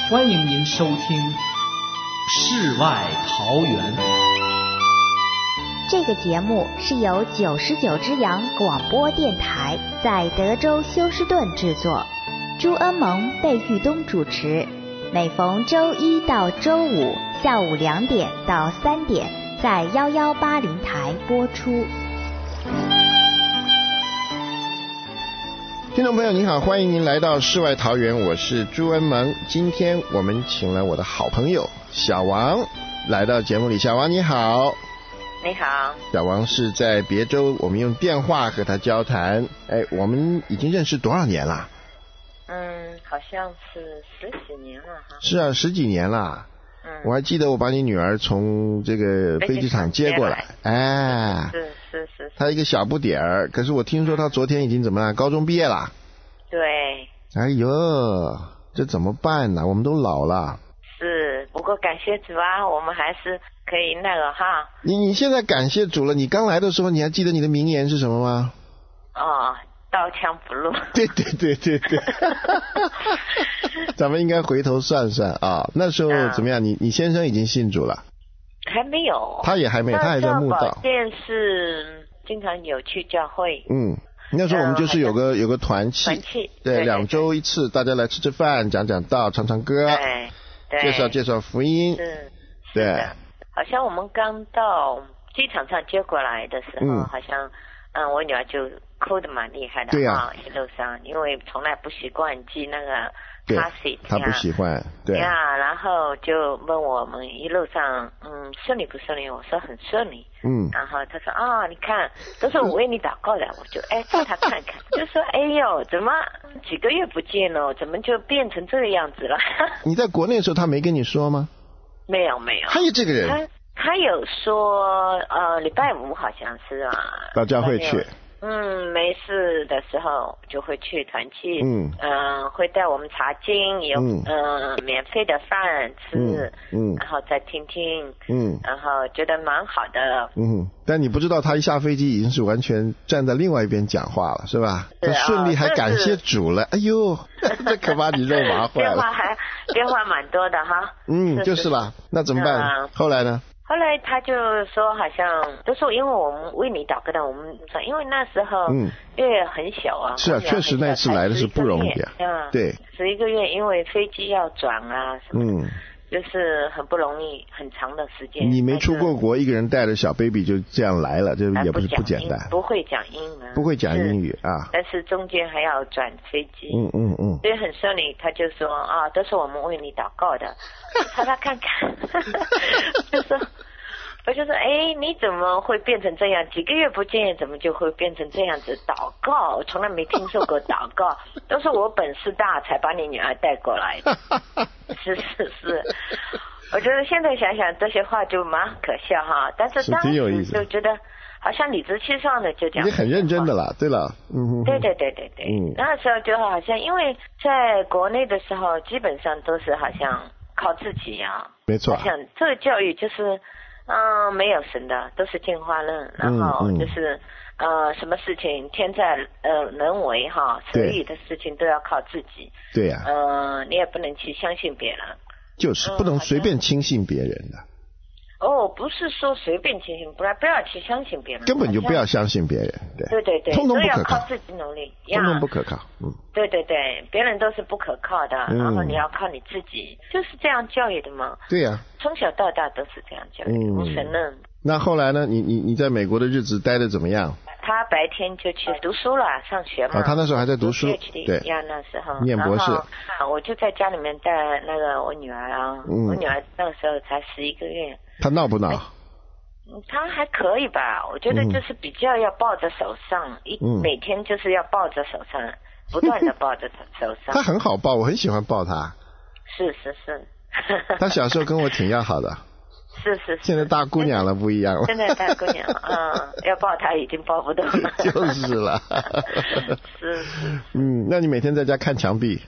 欢迎您收听《世外桃源》。 这个节目是由99之阳广播电台在德州休斯顿制作，朱恩蒙、贝玉东主持，每逢周一到周五下午2点到3点在1180台播出。 听众朋友您好，欢迎您来到世外桃源，我是朱恩蒙。今天我们请了我的好朋友小王来到节目里。小王你好。 你好。 小王是在别州，我们用电话和他交谈。我们已经认识多少年了？ 好像是10几年了哈。 是啊，10几年了。我还记得我把你女儿从这个飞机场接过来。 是。 她一个小不点儿，可是我听说她昨天已经怎么样？高中毕业了。 对。 哎呦，这怎么办呢？我们都老了。 是，不过感谢主啊，我们还是可以那个哈。 你现在感谢主了。你刚来的时候，你还记得你的名言是什么吗？ 刀枪不入。 对。咱们应该回头算算啊，那时候怎么样？你先生已经信主了？ 还没有。 他也还没，他还在慕道。 电视经常有去教会。 那时候我们就是有个团契，对，2周一次，大家来吃饭，讲道，唱歌，介绍福音。 是。 对。 好像我们刚到机场上接过来的时候，好像我女儿就哭得蛮厉害的。 对呀。 一路上，因为从来不习惯系那个。 对，他不喜欢。对呀，然后就问我们一路上顺利不顺利，我说很顺利。然后他说你看都是我为你祷告的，我就叫他看看，就说哎呦怎么几个月不见了，怎么就变成这个样子了？ 你在国内的时候他没跟你说吗？ 没有。 还有这个人？ 他有说礼拜5好像是到教会去。 没事的时候就会去团契，会带我们查经，有免费的饭吃，然后再听，然后觉得蛮好的。 但你不知道他一下飞机已经是完全站在另外一边讲话了，是吧？他顺利还感谢主了，哎呦，这可把你肉麻坏了。 电话蛮多的哈。 就是啦，那怎么办？后来呢？ 后来他就说好像都是因为我们为你祷告的，我们因为那时候月很小啊。 是啊，确实那次来的是不容易啊。对。 11个月，因为飞机要转啊什么就是很不容易，很长的时间。 你没出过国，一个人带着小 baby 就这样来了，这也不是不简单。 不会讲英文。不会讲英语啊。 但是中间还要转飞机。所以很顺利，他就说都是我们为你祷告的。他看看，我就说你怎么会变成这样？几个月不见，怎么就会变成这样子？祷告，我从来没听说过祷告，都是我本事大才把你女儿带过来的。是。我觉得现在想想这些话就蛮可笑哈，但是当时就觉得好像理直气壮的就讲， 你很认真的啦。对了。 对。那时候就好像因为在国内的时候，基本上都是好像靠自己啊。 没错。 好像这个教育就是没有神的，都是进化论，然后就是什么事情天在人为哈，所有的事情都要靠自己。 对呀。 你也不能去相信别人。 就是不能随便轻信别人的。 不是说随便轻信，不要去相信别人， 根本就不要相信别人。 对， 通通不可靠， 都要靠自己努力， 通通不可靠。 对，别人都是不可靠的，然后你要靠你自己，就是这样教育的嘛。对呀。从小到大都是这样教育，无神论。 那后来呢？你在美国的日子待得怎么样？ 他白天就去读书了，上学嘛。 他那时候还在读书。对。 那时候念博士。 我就在家里面带那个我女儿啊。我女儿那个时候才11个月。 他闹不闹？ 他还可以吧，我觉得就是比较要抱着手上，每天就是要抱着手上，不断的抱着手上。 他很好抱，我很喜欢抱他。 是。 他小时候跟我挺要好的。 是。 现在大姑娘了，不一样了。 现在大姑娘，要抱他已经抱不动了。 就是了。 是。 那你每天在家看墙壁？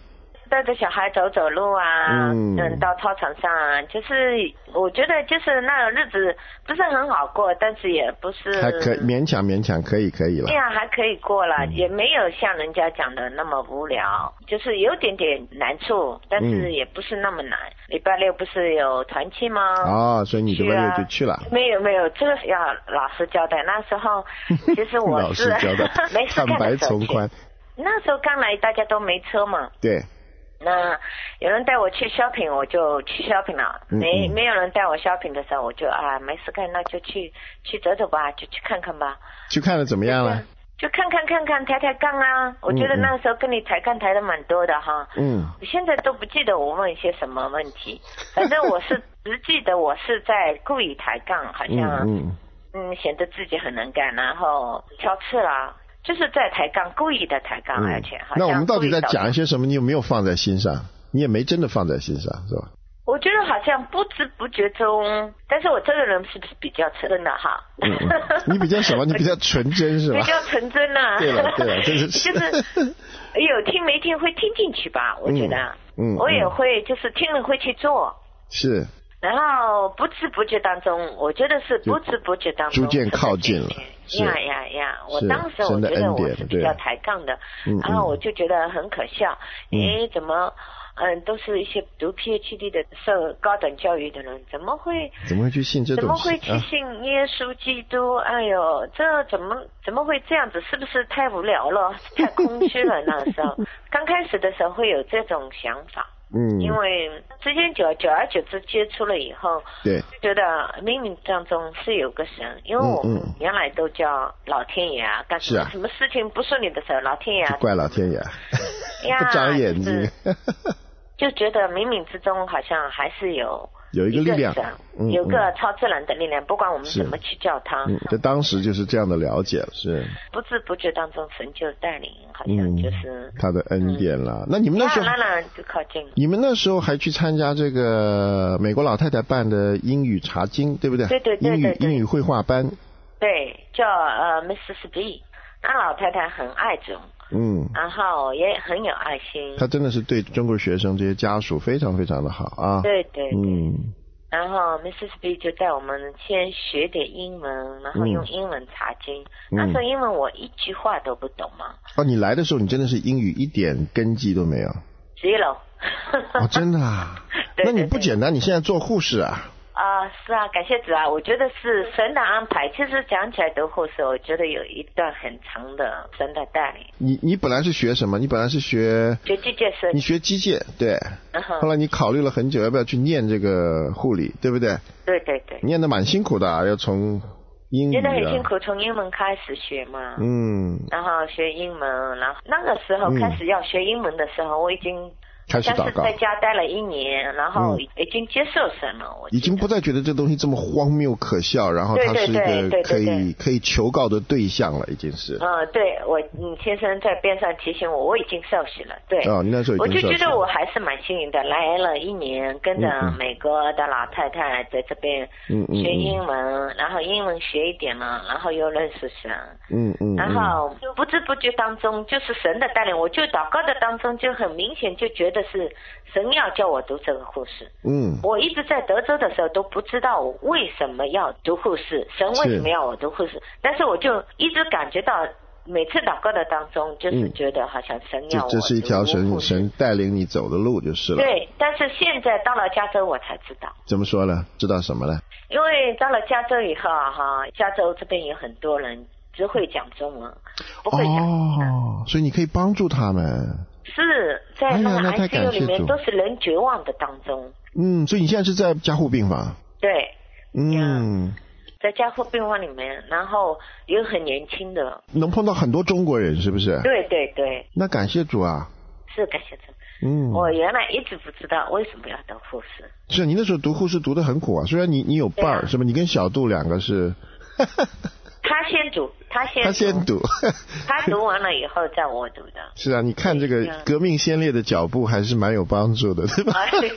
带着小孩走走路啊，到操场上啊，就是我觉得就是那个日子不是很好过，但是也不是还可以勉强可以了。 对呀，还可以过了，也没有像人家讲的那么无聊，就是有点难处，但是也不是那么难。礼拜六不是有团契吗？ 哦，所以你礼拜六就去了。 没有，这个要老实交代。那时候其实我是老实交代没事干的时候坦白从宽。 那时候刚来，大家都没车嘛。 对。 那有人带我去 shopping， 我就去 shopping 了。没有人带我 shopping 的时候，我就没事干，那就去走走吧，就去看看吧。 去看了怎么样了？ 就看抬杠啊！我觉得那时候跟你抬杠抬的蛮多的哈。我现在都不记得我问一些什么问题，反正我是只记得我是在故意抬杠，好像显得自己很能干，然后挑刺啦。就是在抬杠，故意的抬杠，而且好像。 那我们到底在讲一些什么？你有没有放在心上？你也没真的放在心上，是吧？ 我觉得好像不知不觉中，但是我这个人是不是比较真的哈？ 你比较什么？你比较纯真是吧？ 比较纯真啊。 对了，就是有听没听会听进去吧？我觉得，我也会就是听了会去做。 是。然后不知不觉当中，我觉得是不知不觉当中逐渐靠近了。 呀！我当时我觉得我是比较抬杠的，然后我就觉得很可笑，怎么都是一些读 PhD 的受高等教育的人，怎么会去信这东西？ 怎么会去信耶稣基督？哎呦，这怎么会这样子？是不是太无聊了，太空虚了？那时候刚开始的时候会有这种想法。因为之前久而久之接触了以后， 对， 觉得冥冥当中是有个神，因为我们原来都叫老天爷啊，干什么什么事情不顺利的时候，老天爷怪老天爷，不长眼睛， 就觉得冥冥之中好像还是有一个力量， 有个超自然的力量，不管我们怎么去叫它。 这当时就是这样的了解了，是不知不觉当中神就带领，好像就是他的恩典了。那你们那时候就靠近。 你们那时候还去参加这个美国老太太办的英语查经，对不对？ 对， 英语绘画班。 对，叫Mrs. B， 那老太太很爱主。然后也很有爱心， 他真的是对中国学生这些家属非常非常的好啊。 对，然后 Mrs. B 就带我们先学点英文，然后用英文查经。那时候英文我一句话都不懂嘛。 你来的时候你真的是英语一点根基都没有 ？Zero。 真的啊？那你不简单，你现在做护士啊？ 是啊，感谢主啊！我觉得是神的安排。其实讲起来读护士，我觉得有一段很长的神的带领。 你本来是学什么？你本来是学机械设计。 你学机械，对。后来你考虑了很久，要不要去念这个护理，对不对？ 对。 念得蛮辛苦的要从英语。 念得很辛苦，从英文开始学嘛。然后学英文，然后那个时候开始要学英文的时候，我已经。但是在家待了1年，然后已经接受神了，我已经不再觉得这东西这么荒谬可笑，然后它是一个可以求告的对象了，已经是。 对，你先生在边上提醒我已经受洗了，对。 你那时候已经受洗了。 我就觉得我还是蛮幸运的，来了1年，跟着美国的老太太在这边学英文，然后英文学一点了，然后又认识神，然后不知不觉当中就是神的带领，我就祷告的当中就很明显就觉得是神要叫我读这个护士。我一直在德州的时候都不知道我为什么要读护士，神为什么要我读护士，但是我就一直感觉到每次祷告的当中就是觉得好像神要我读护士。 这是一条神带领你走的路就是了。 对，但是现在到了加州我才知道。 怎么说呢？知道什么呢？ 因为到了加州以后加州这边有很多人只会讲中文，不会讲英文。 所以你可以帮助他们。 是在那个 ICU 里面都是人绝望的当中。 所以你现在是在加护病房？ 对。在加护病房里面，然后有很年轻的。 能碰到很多中国人是不是？ 对。 那感谢主啊。 是感谢主。我原来一直不知道为什么要读护士。 是你那时候读护士读得很苦啊，虽然你有伴儿是吧？你跟小杜2个是。 他先读，他读完了以后再我读的。 是啊，你看这个革命先烈的脚步还是蛮有帮助的，对吧？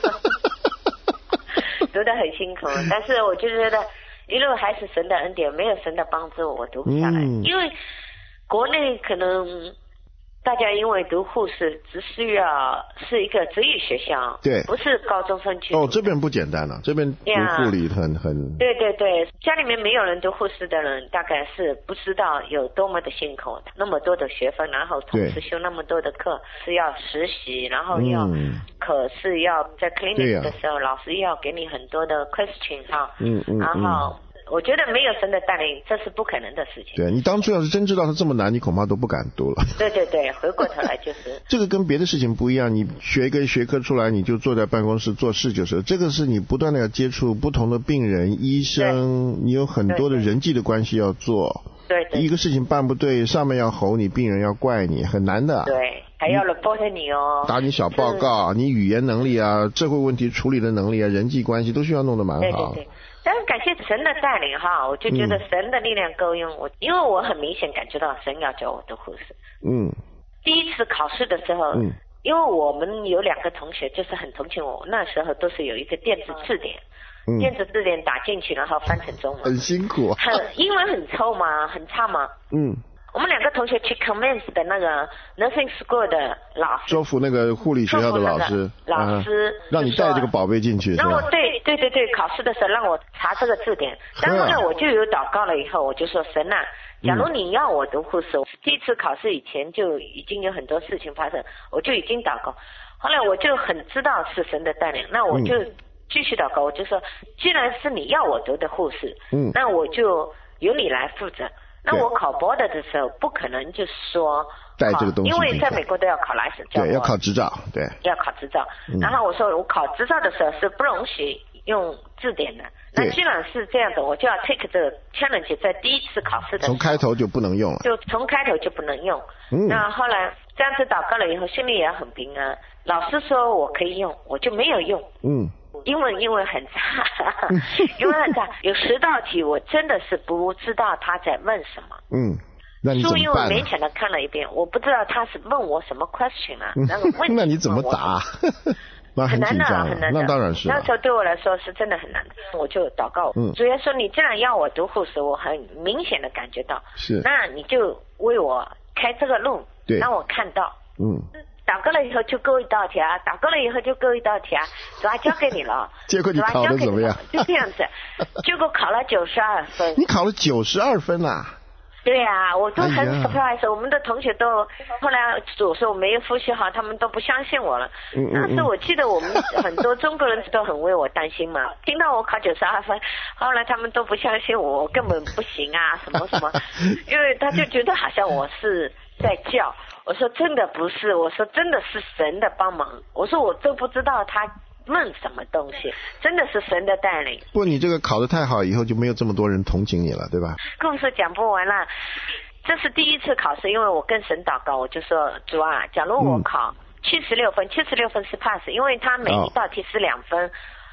读得很辛苦，但是我就觉得一路还是神的恩典，没有神的帮助我读不下来。因为国内可能大家因为读护士只需要是一个职业学校， 对， 不是高中生去。 这边不简单了，这边读护理很。 对对对，家里面没有人读护士的人，大概是不知道有多么的辛苦，那么多的学分，然后同时修那么多的课，是要实习，然后要可是要在 clinic 的时候，老师要给你很多的 question 哈，然后。我觉得没有神的带领，这是不可能的事情。 对，你当初要是真知道它这么难，你恐怕都不敢读了。 对对对，回过头来就是这个跟别的事情不一样，你学一个学科出来，你就坐在办公室做事就是。这个是你不断的要接触不同的病人、医生，你有很多的人际的关系要做。 对对。 一个事情办不对，上面要吼你，病人要怪你，很难的。 对，还要 report 你哦。 打你小报告，你语言能力啊、社会问题处理的能力啊、人际关系都需要弄得蛮好。 对对对。但是感谢神的带领哈，我就觉得神的力量够用。因为我很明显感觉到神要教我读护士。第一次考试的时候，因为我们有2个同学就是很同情我，那时候都是有一个电子字典，电子字典打进去然后翻成中文， 很辛苦啊。 英文很臭吗？很差吗？我们2个同学去 commence 的那个 nursing school 的老师，州府那个护理学校的老师，让你带这个宝贝进去， 让我对，考试的时候让我查这个字典。然后呢，我就有祷告了以后，我就说神啊，假如你要我读护士，第一次考试以前就已经有很多事情发生，我就已经祷告。后来我就很知道是神的带领，那我就继续祷告，我就说，既然是你要我读的护士，那我就由你来负责。那我考 board 的时候不可能就是说带这个东西， 因为在美国都要考 license， 对，要考执照，对， 要考执照。然后我说我考执照的时候是不容许用字典的。那既然是这样的，我就要 take 这个 challenge， 在第一次考试的时候， 从开头就不能用了， 就从开头就不能用。那后来这样子祷告了以后，心里也很平安。老师说我可以用，我就没有用。英文很差，英文很差，有10道题我真的是不知道他在问什么。 那你怎么办？ 书因为勉强的看了一遍，我不知道他是问我什么 question 啊，那个问题那你怎么答？那很难的， 很难的。那当然是。 那时候对我来说是真的很难的，我就祷告。主要说你既然要我读护士，我很明显的感觉到， 是， 那你就为我开这个路，让我看到。祷告了以后就勾一道题啊，祷告了以后就勾一道题啊，主要交给你了。 结果你考得怎么样？ 就这样子，结果考了92分。 你考了92分啊？ 对啊，我都很 surprise，我们的同学都后来我说我没有复习好，他们都不相信我了。当时我记得我们很多中国人都很为我担心嘛，听到我考92分，后来他们都不相信我根本不行啊，什么什么，因为他就觉得好像我是在叫。我说真的不是，我说真的是神的帮忙，我说我都不知道他问什么东西，真的是神的带领。 不过你这个考得太好，以后就没有这么多人同情你了，对吧？ 故事讲不完了，这是第一次考试，因为我跟神祷告，我就说主啊，假如我考76分，76分是 pass， 因为他每一道题是2分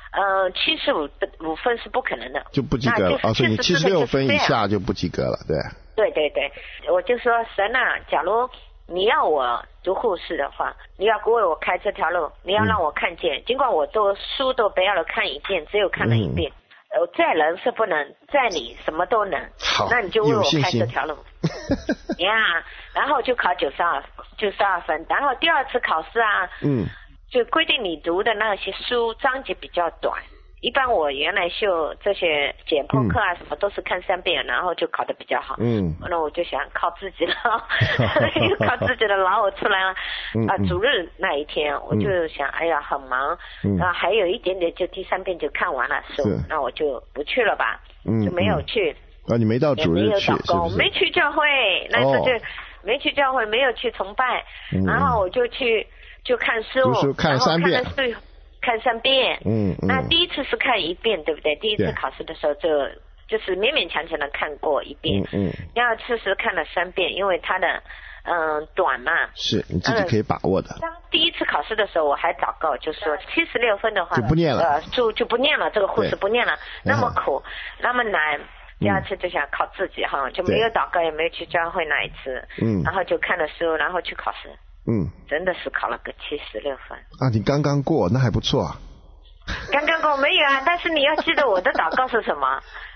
，75分是不可能的， 就不及格了。所以你76分以下就不及格了，对。 对对对，我就说神啊，假如你要我读护士的话，你要为我开这条路，你要让我看见，尽管我都书都不要了看一遍，只有看了一遍，在人是不能，在你什么都能。 好， 那你就为我开这条路。呀，然后就考92分，然后第2次考试啊，就规定你读的那些书章节比较短。一般我原来修这些解剖课啊什么都是看3遍，然后就考得比较好。那我就想靠自己了，靠自己的劳我出来了。主日那一天我就想，哎呀很忙，还有一点点就第3遍就看完了书，那我就不去了吧，就没有去。 你没到主日去，是不是？ 没去教会，那时候就没去教会，没有去崇拜，然后我就去就看书， 读书看3遍。 看3遍，那第一次是看1遍，对不对？第一次考试的时候就是勉勉强强的看过1遍，第2次是看了3遍，因为它的短嘛， 是你自己可以把握的。 第一次考试的时候我还祷告，就说76分的话就不念了， 就不念了，这个护士不念了，那么苦，那么难。第2次就想靠自己哈，就没有祷告，也没有去教会那一次，然后就看了书，然后去考试。真的是考了个76分啊！你刚刚过，那还不错啊。 刚刚过没有啊？但是你要记得我的祷告是什么？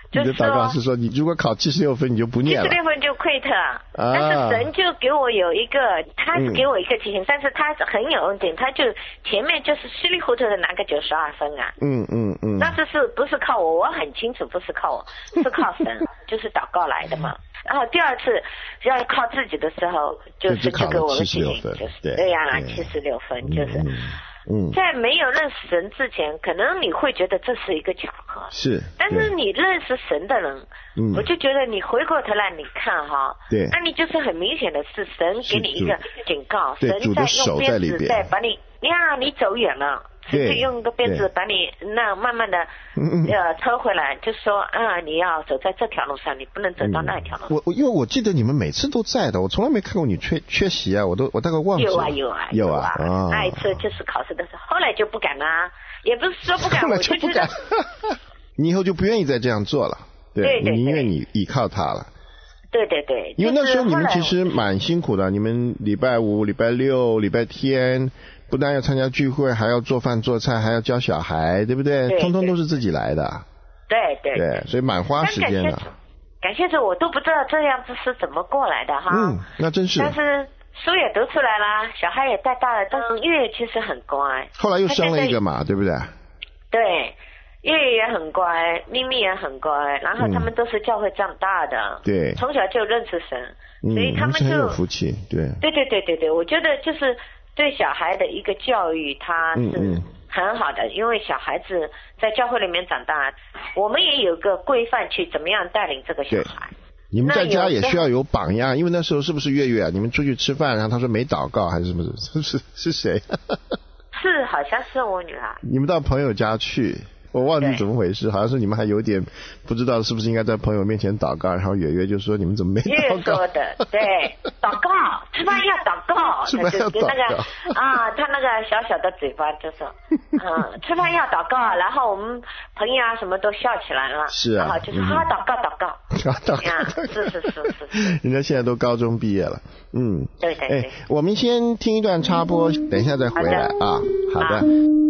你的祷告是说，你如果考76分，你就不念了。 76分就 quit，但是神就给我有一个，他是给我一个提醒，但是他很有恩典，他就前面就是稀里糊涂的拿个92分啊。那是不是靠我很清楚不是靠我，是靠神，就是祷告来的嘛。然后第二次要靠自己的时候，就是就给我个提醒，就是对呀，76分就是。在没有认识神之前，可能你会觉得这是一个巧合， 是。 但是你认识神的人，我就觉得你回过头来你看哈， 对， 那你就是很明显的是神给你一个警告，神在用鞭子在把你呀，你走远了。就用个鞭子把你那慢慢的抽回来，就说你要走在这条路上，你不能走到那条路。 因为我记得你们每次都在的，我从来没看过你缺席啊，我大概忘记了。有啊。 那一次就是考试的时候，后来就不敢啦，也不是说不敢， 后来就不敢。你以后就不愿意再这样做了， 对， 你宁愿你依靠他了。 对， 因为那时候你们其实蛮辛苦的，你们礼拜五、礼拜六、礼拜天。不但要参加聚会，还要做饭做菜，还要教小孩，对不对？通通都是自己来的。对，所以蛮花时间的。 感谢主，我都不知道这样子是怎么过来的哈。 那真是。 但是书也读出来了，小孩也带大了，但是月其实很乖。 后来又生了一个嘛，对不对？ 对，月也很乖，咪咪也很乖，然后他们都是教会长大的， 对， 从小就认识神，所以他们就很有福气，对， 我觉得就是对小孩的一个教育，他是很好的，因为小孩子在教会里面长大，我们也有个规范去怎么样带领这个小孩。 你们在家也需要有榜样，因为那时候是不是月月啊？你们出去吃饭，然后他说没祷告还是什么？是谁？ 是好像是我女儿。 你们到朋友家去。我忘记怎么回事，好像是你们还有点不知道是不是应该在朋友面前祷告，然后月月就说你们怎么没祷告？ 月说的，对，祷告，吃饭要祷告， 吃饭要祷告他那个小小的嘴巴就说，吃饭要祷告，然后我们朋友啊什么都笑起来了， 是啊， 然后就说祷告， 是，人家现在都高中毕业了， 对， 我们先听一段插播，等一下再回来啊，好的。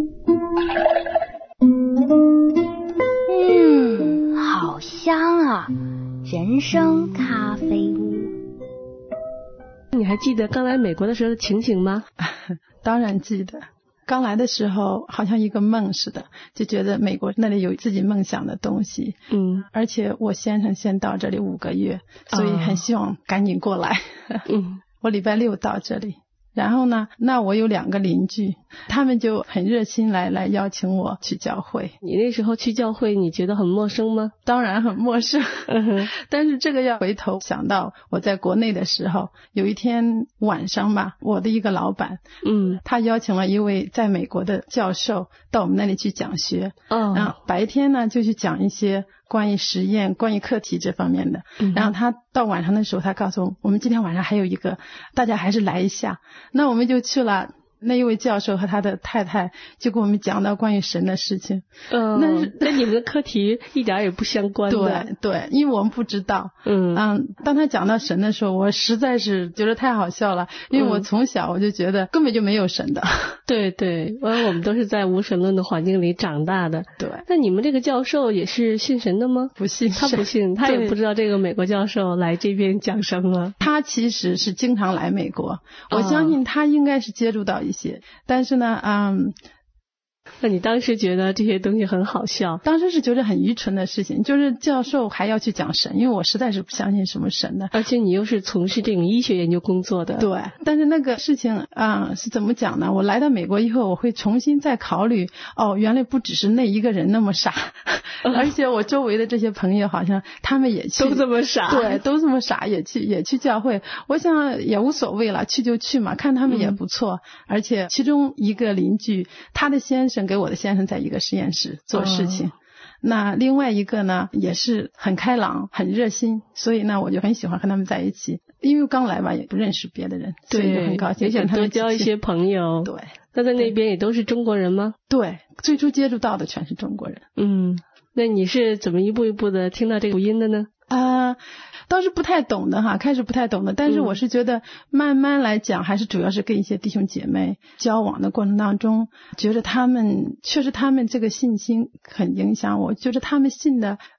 好香啊！人生咖啡屋。 你还记得刚来美国的时候的情形吗？ 当然记得。刚来的时候好像一个梦似的，就觉得美国那里有自己梦想的东西。而且我先生先到这里5个月，所以很希望赶紧过来。我礼拜6到这里。然后呢，那我有2个邻居，他们就很热心来邀请我去教会。 你那时候去教会你觉得很陌生吗？ 当然很陌生。但是这个要回头想到我在国内的时候，有一天晚上吧，我的一个老板他邀请了一位在美国的教授到我们那里去讲学。白天呢就去讲一些关于实验关于课题这方面的。然后他到晚上的时候他告诉我们今天晚上还有一个，大家还是来一下。那我们就去了，那一位教授和他的太太就跟我们讲到关于神的事情。 那你们的课题一点也不相关的。 对，因为我们不知道。当他讲到神的时候，我实在是觉得太好笑了，因为我从小我就觉得根本就没有神的。 对，我们都是在无神论的环境里长大的。 对。 那你们这个教授也是信神的吗？ 不信。 他不信，他也不知道这个美国教授来这边讲生了。 他其实是经常来美国，我相信他应该是接触到一些，但是呢， 那你当时觉得这些东西很好笑？ 当时是觉得很愚蠢的事情，就是教授还要去讲神，因为我实在是不相信什么神的。 而且你又是从事这种医学研究工作的。 对，但是那个事情是怎么讲呢？我来到美国以后，我会重新再考虑，原来不只是那一个人那么傻，而且我周围的这些朋友好像他们也去都这么傻。 对，都这么傻，也去教会。我想也无所谓了，去就去嘛，看他们也不错。而且其中一个邻居，他的先生给我的先生在一个实验室做事情。那另外一个呢也是很开朗很热心，所以呢我就很喜欢和他们在一起，因为刚来吧也不认识别的人，所以就很高兴， 也想多交一些朋友。 对。 那在那边也都是中国人吗？ 对，最初接触到的全是中国人。 那你是怎么一步一步的听到这个福音的呢？ 倒是不太懂的哈，开始不太懂的，但是我是觉得慢慢来讲，还是主要是跟一些弟兄姐妹交往的过程当中，觉得他们确实他们这个信心很影响我，觉得他们信的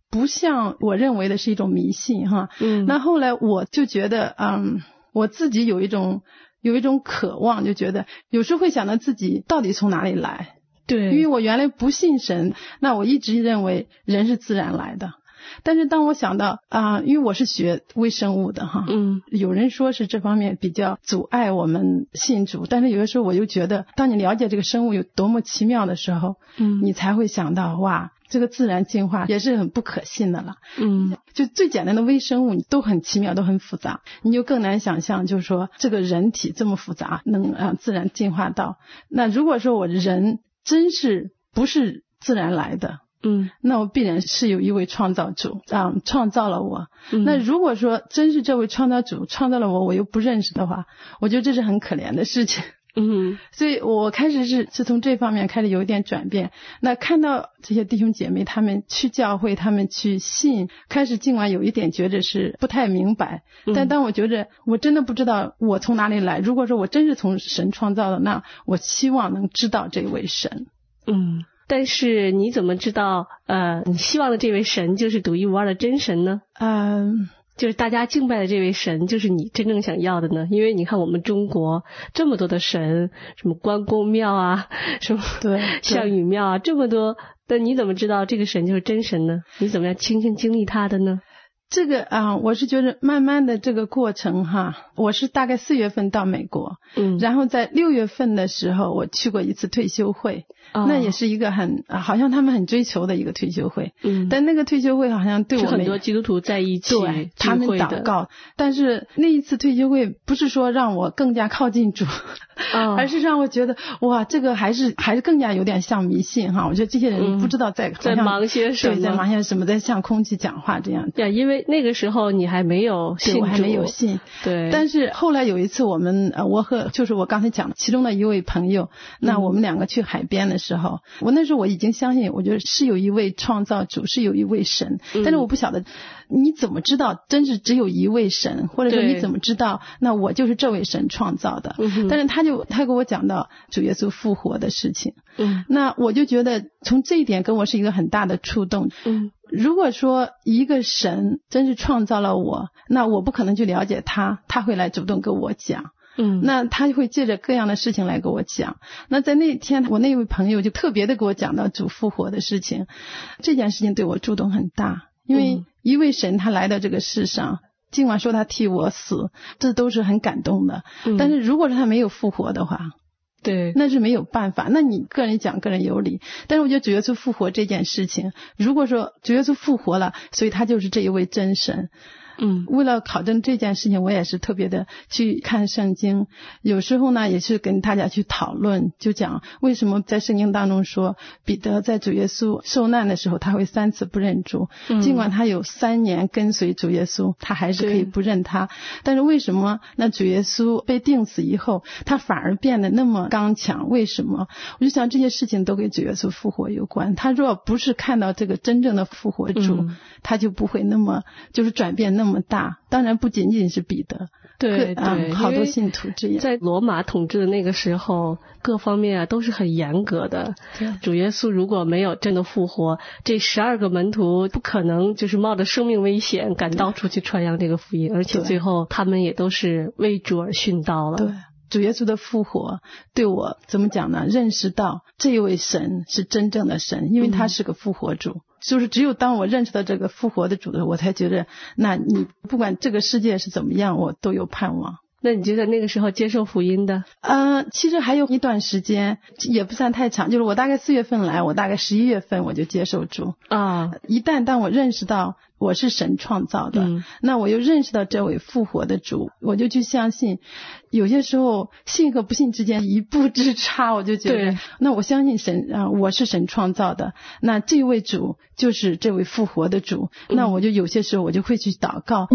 不像我认为的是一种迷信哈。那后来我就觉得我自己有一种渴望，就觉得有时候会想到自己到底从哪里来。 对， 因为我原来不信神，那我一直认为人是自然来的。但是当我想到因为我是学微生物的哈，有人说是这方面比较阻碍我们信主，但是有的时候我又觉得，当你了解这个生物有多么奇妙的时候，你才会想到哇，这个自然进化也是很不可信的了。就最简单的微生物都很奇妙，都很复杂，你就更难想象，就是说这个人体这么复杂，能自然进化到。那如果说我人真是不是自然来的，那我必然是有一位创造主创造了我。那如果说真是这位创造主创造了我又不认识的话，我觉得这是很可怜的事情。所以我开始是从这方面开始有一点转变。那看到这些弟兄姐妹他们去教会，他们去信，开始尽管有一点觉得是不太明白，但当我觉得我真的不知道我从哪里来，如果说我真是从神创造的，那我希望能知道这位神。 但是你怎么知道你希望的这位神就是独一无二的真神呢？就是大家敬拜的这位神就是你真正想要的呢？因为你看我们中国这么多的神，什么关公庙啊，什么项羽庙啊，这么多，但你怎么知道这个神就是真神呢？你怎么样亲身经历他的呢？ 这个我是觉得慢慢的这个过程哈，我是大概4月份到美国，然后在6月份的时候我去过一次退休会，那也是一个好像他们很追求的一个退休会，但那个退休会好像对我们是很多基督徒在一起对他们祷告，但是那一次退休会不是说让我更加靠近主，而是让我觉得哇，这个还是更加有点像迷信哈。我觉得这些人不知道在忙些什么， 对，在忙些什么，在向空气讲话这样。 因为那个时候你还没有信主， 我还没有信。 对。 但是后来有一次我们我和就是我刚才讲的其中的一位朋友，那我们两个去海边的时候，我那时候我已经相信，我觉得是有一位创造主，是有一位神，但是我不晓得你怎么知道真是只有一位神，或者说你怎么知道那我就是这位神创造的。但是他给我讲到主耶稣复活的事情，那我就觉得从这一点跟我是一个很大的触动。如果说一个神真是创造了我，那我不可能去了解他会来主动跟我讲。那他会借着各样的事情来跟我讲。那在那天我那位朋友就特别的给我讲到主复活的事情，这件事情对我触动很大。因为一位神他来到这个世上，尽管说他替我死，这都是很感动的。但是如果是他没有复活的话， 对， 那是没有办法。那你个人讲个人有理，但是我觉得主耶稣复活这件事情，如果说主耶稣复活了，所以他就是这一位真神。为了考证这件事情，我也是特别的去看圣经，有时候呢也是跟大家去讨论，就讲为什么在圣经当中说彼得在主耶稣受难的时候他会3次不认主，尽管他有3年跟随主耶稣，他还是可以不认他。但是为什么那主耶稣被钉死以后他反而变得那么刚强？为什么？我就想这些事情都跟主耶稣复活有关。他若不是看到这个真正的复活主，他就不会那么就是转变那么大。当然不仅仅是彼得， 对， 好多信徒这样。 在罗马统治的那个时候，各方面都是很严格的。主耶稣如果没有真的复活，这12个门徒不可能就是冒着生命危险赶到处去传扬这个福音，而且最后他们也都是为主而殉道了。 对，主耶稣的复活对我怎么讲呢？认识到这一位神是真正的神，因为他是个复活主。就是只有当我认识到这个复活的主的时候，我才觉得那你不管这个世界是怎么样，我都有盼望。 那你觉得那个时候接受福音的？ 其实还有一段时间，也不算太长，就是我大概4月份来，我大概11月份我就接受主。一旦当我认识到我是神创造的，那我又认识到这位复活的主，我就去相信。有些时候信和不信之间一步之差，我就觉得那我相信神我是神创造的，那这位主就是这位复活的主，那我就有些时候我就会去祷告。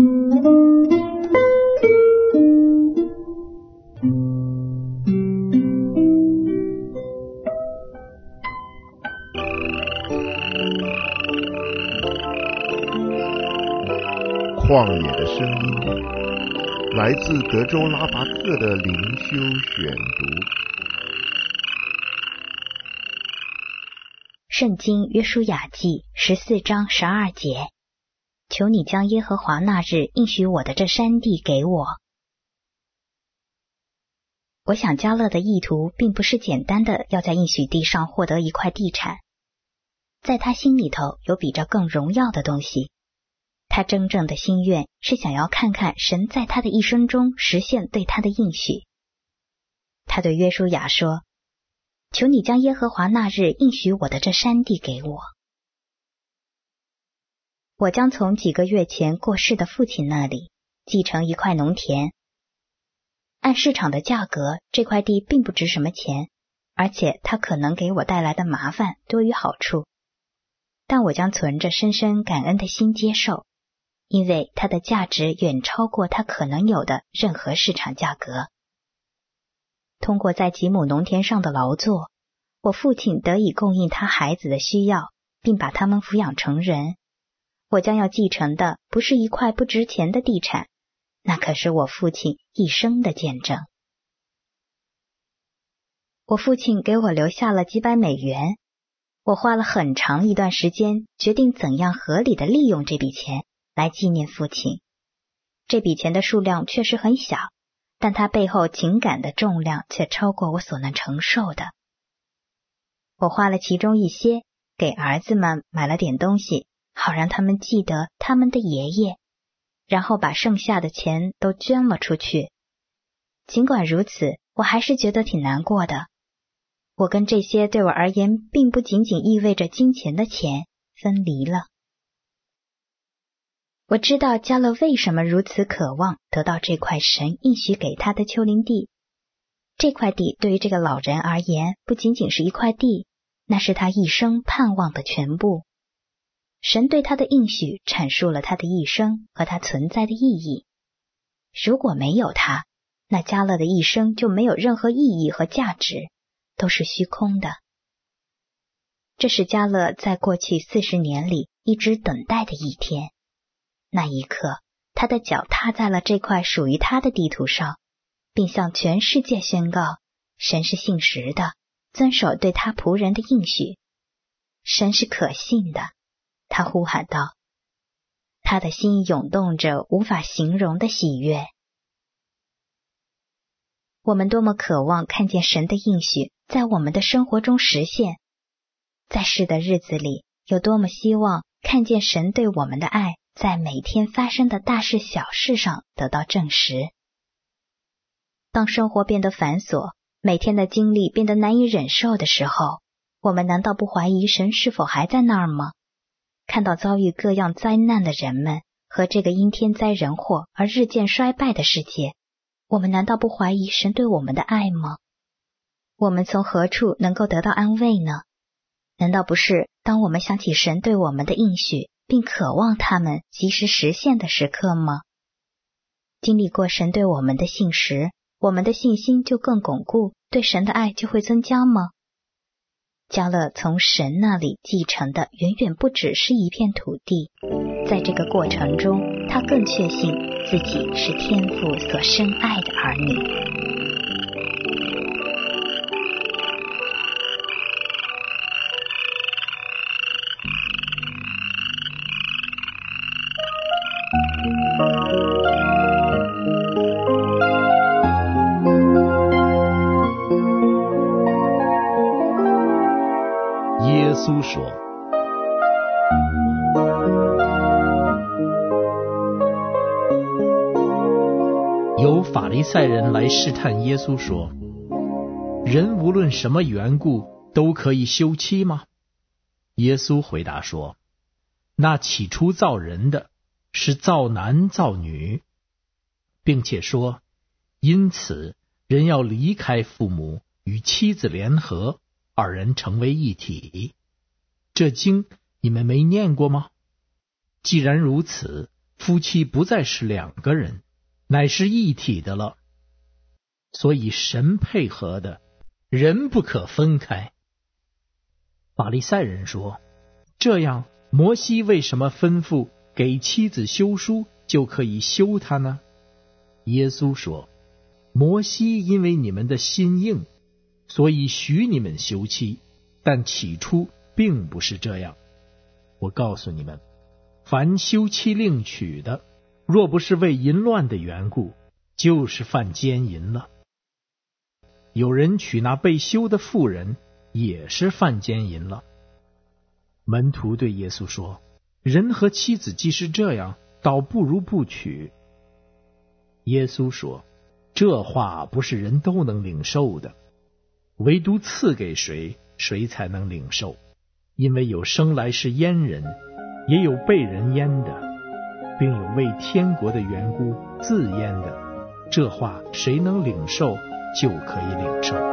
旷野的声音，来自德州拉拔克的灵修选读。 圣经约书亚记14章12节，求你将耶和华那日应许我的这山地给我。我想迦勒的意图并不是简单的要在应许地上获得一块地产，在他心里头有比这更荣耀的东西。他真正的心愿是想要看看神在他的一生中实现对他的应许。他对约书亚说，求你将耶和华那日应许我的这山地给我。我将从几个月前过世的父亲那里继承一块农田。按市场的价格，这块地并不值什么钱，而且它可能给我带来的麻烦多于好处。但我将存着深深感恩的心接受，因为它的价值远超过它可能有的任何市场价格。通过在几亩农田上的劳作，我父亲得以供应他孩子的需要，并把他们抚养成人。我将要继承的不是一块不值钱的地产，那可是我父亲一生的见证。我父亲给我留下了几百美元，我花了很长一段时间决定怎样合理的利用这笔钱来纪念父亲。这笔钱的数量确实很小，但它背后情感的重量却超过我所能承受的。我花了其中一些，给儿子们买了点东西，好让他们记得他们的爷爷，然后把剩下的钱都捐了出去。尽管如此，我还是觉得挺难过的。我跟这些对我而言并不仅仅意味着金钱的钱分离了。我知道迦勒为什么如此渴望得到这块神应许给他的丘陵地。这块地对于这个老人而言不仅仅是一块地，那是他一生盼望的全部。神对他的应许阐述了他的一生和他存在的意义。如果没有他，那迦勒的一生就没有任何意义和价值，都是虚空的。这是迦勒在过去40年里一直等待的一天。那一刻，他的脚踏在了这块属于他的地图上，并向全世界宣告，神是信实的，遵守对他仆人的应许。神是可信的，他呼喊道。他的心涌动着无法形容的喜悦。我们多么渴望看见神的应许在我们的生活中实现，在世的日子里，有多么希望看见神对我们的爱在每天发生的大事小事上得到证实。当生活变得繁琐，每天的经历变得难以忍受的时候，我们难道不怀疑神是否还在那儿吗？看到遭遇各样灾难的人们和这个因天灾人祸而日渐衰败的世界，我们难道不怀疑神对我们的爱吗？我们从何处能够得到安慰呢？难道不是当我们想起神对我们的应许，并渴望他们及时实现的时刻吗？经历过神对我们的信实，我们的信心就更巩固，对神的爱就会增加吗？迦勒从神那里继承的远远不只是一片土地，在这个过程中，他更确信自己是天父所深爱的儿女。 耶稣说：有法利赛人来试探耶稣说，人无论什么缘故都可以休妻吗？耶稣回答说，那起初造人的是造男造女，并且说，因此人要离开父母，与妻子联合，二人成为一体。这经你们没念过吗？既然如此，夫妻不再是两个人，乃是一体的了。所以神配合的，人不可分开。法利赛人说，这样摩西为什么吩咐给妻子休书就可以休她呢？耶稣说，摩西因为你们的心硬，所以许你们休妻，但起初并不是这样。我告诉你们，凡休妻另娶的，若不是为淫乱的缘故，就是犯奸淫了。有人娶那被休的妇人，也是犯奸淫了。门徒对耶稣说，人和妻子既是这样，倒不如不娶。耶稣说，这话不是人都能领受的，唯独赐给谁，谁才能领受。因为有生来是阉人，也有被人阉的，并有为天国的缘故自阉的，这话谁能领受，就可以领受。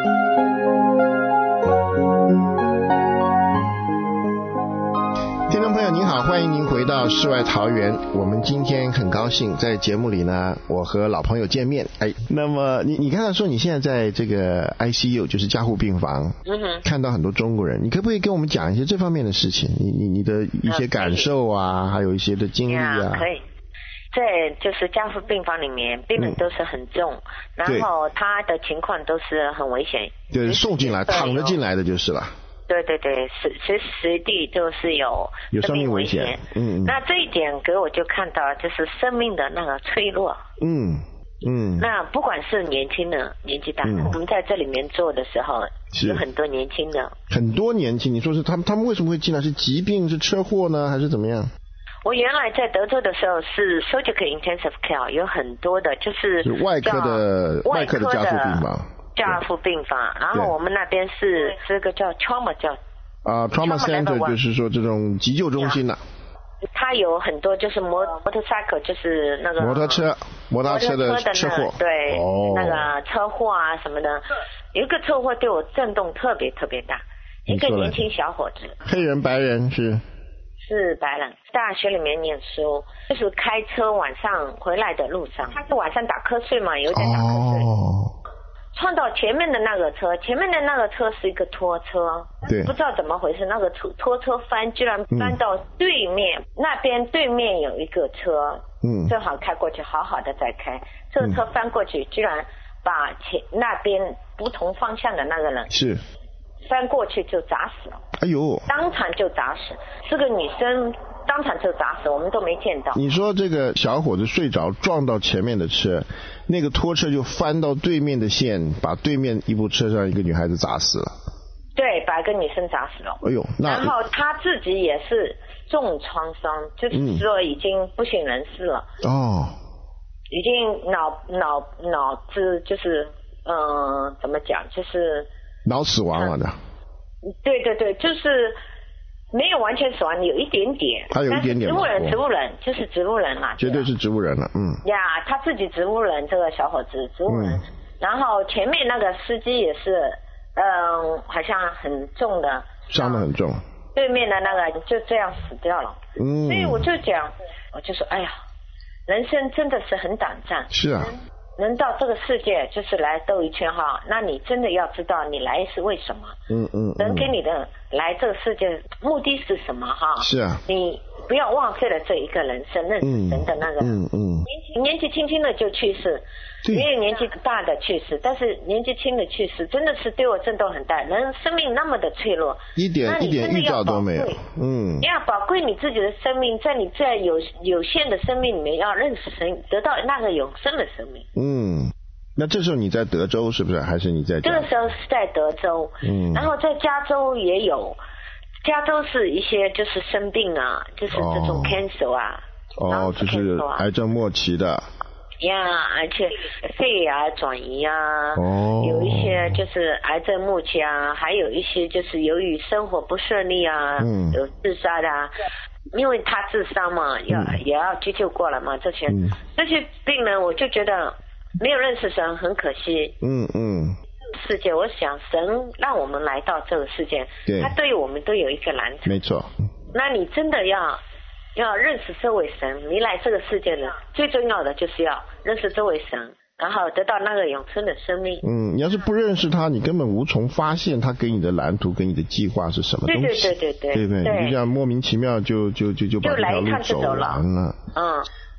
听众朋友您好，欢迎您回到世外桃源。我们今天很高兴在节目里呢，我和老朋友见面。那么你刚才说你现在在这个 ICU 就是加护病房，看到很多中国人，你可不可以跟我们讲一些这方面的事情？你的一些感受啊，还有一些的经历啊。 可以。在就是加护病房里面，病人都是很重，然后他的情况都是很危险。 对，送进来躺着进来的就是了。对， 随时随地都是有生命危险。那这一点给我就看到就是生命的那个脆弱。那不管是年轻的年纪大，我们在这里面做的时候有很多年轻的。很多年轻， 你说是他们为什么会进来？是疾病，是车祸呢，还是怎么样？ 我原来在德州的时候是 surgical intensive care， 有很多的就是外科的加护病房，然后我们那边是这个叫 trauma trauma center， 就是说这种急救中心了。 它有很多就是motorcycle， 就是那个摩托车的车祸， 对，那个车祸啊什么的。有一个车祸对我震动特别特别大，一个年轻小伙子， 黑人白人是白人，大学里面念书，就是开车晚上回来的路上，他是晚上打瞌睡嘛，有点打瞌睡，撞到前面的那个车是一个拖车，对，不知道怎么回事，那个拖车居然翻到对面，那边对面有一个车，正好开过去，好好的在开，这个车翻过去，居然把那边不同方向的那个人是翻过去就砸死了，当场就砸死，是个女生，当场就砸死，我们都没见到。 你说这个小伙子睡着撞到前面的车，那个拖车就翻到对面的线，把对面一部车上一个女孩子砸死了。 对，把一个女生砸死了。然后他自己也是重创伤，就是说已经不省人事了。已经脑子就是怎么讲，就是脑死亡了的。 对，就是没有完全死亡，有一点点。 他有一点点。 植物人就是植物人嘛。 绝对是植物人了， 他自己植物人，这个小伙子植物人。然后前面那个司机也是，好像很重的。 伤得很重。 对面的那个就这样死掉了。所以我就说，哎呀，人生真的是很短暂。 是啊。 能到这个世界就是来兜一圈哈，那你真的要知道你来是为什么。人给你的来这个世界目的是什么哈？ 是啊。 你不要浪费了这一个人生，认识神的那个。年纪轻轻的就去世，也有年纪大的去世，但是年纪轻的去世真的是对我震动很大。人生命那么的脆弱， 一点预兆都没有。 要宝贵你自己的生命，在你这有限的生命里面要认识神，得到那个永生的生命。 那这时候你在德州是不是？还是你在？ 这个时候是在德州。然后在加州也有，加州是一些就是生病啊，就是这种 cancer 啊。 就是癌症末期的。 而且肺癌转移啊，有一些就是癌症末期啊，还有一些就是由于生活不顺利啊，有自杀的啊，因为他自杀嘛，也要急救过了嘛，这些病人我就觉得没有认识神很可惜。世界，我想神让我们来到这个世界，他对我们都有一个蓝图。 没错。那你真的要认识这位神，你来这个世界呢，最重要的就是要认识这位神，然后得到那个永生的生命。 你要是不认识他，你根本无从发现他给你的蓝图、给你的计划是什么东西。对不对？你就这样莫名其妙就把这条路走完了。